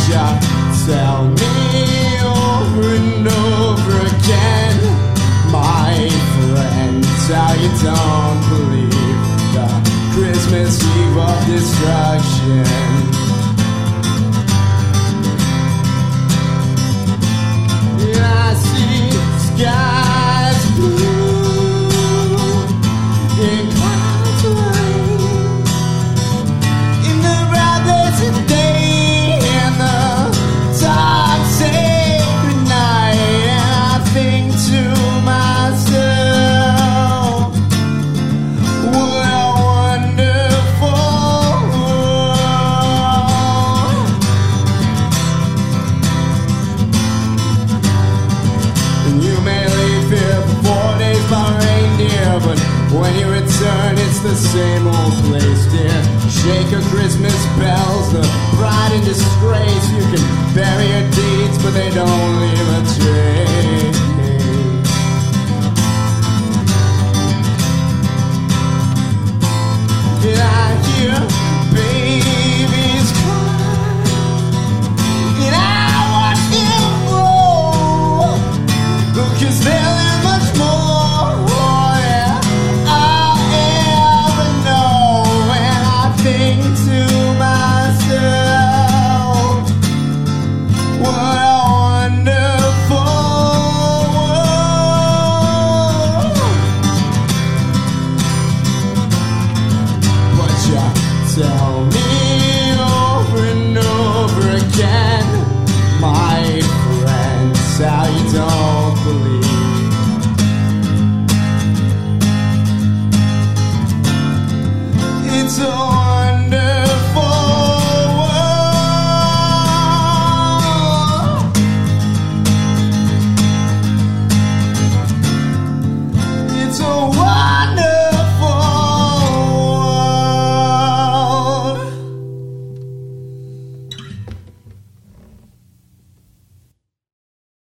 you tell me over and over again, my friends, how you don't believe the Christmas Eve of destruction. I see skies blue in clouds of rain, in the bright blessed day and the dark sacred night, and I think to myself, what a wonderful world. And you may leave here for 4 days by reindeer, but when you return, it's the same old place, dear. Shake your Christmas bells, the pride and disgrace. You can bury your deeds, but they don't leave a trace. And I hear babies cry, and I watch them grow, because they'll learn much more than I'll ever know. And I think to myself, what a wonderful world. But you tell me over and over again, my friends, how you don't believe it's all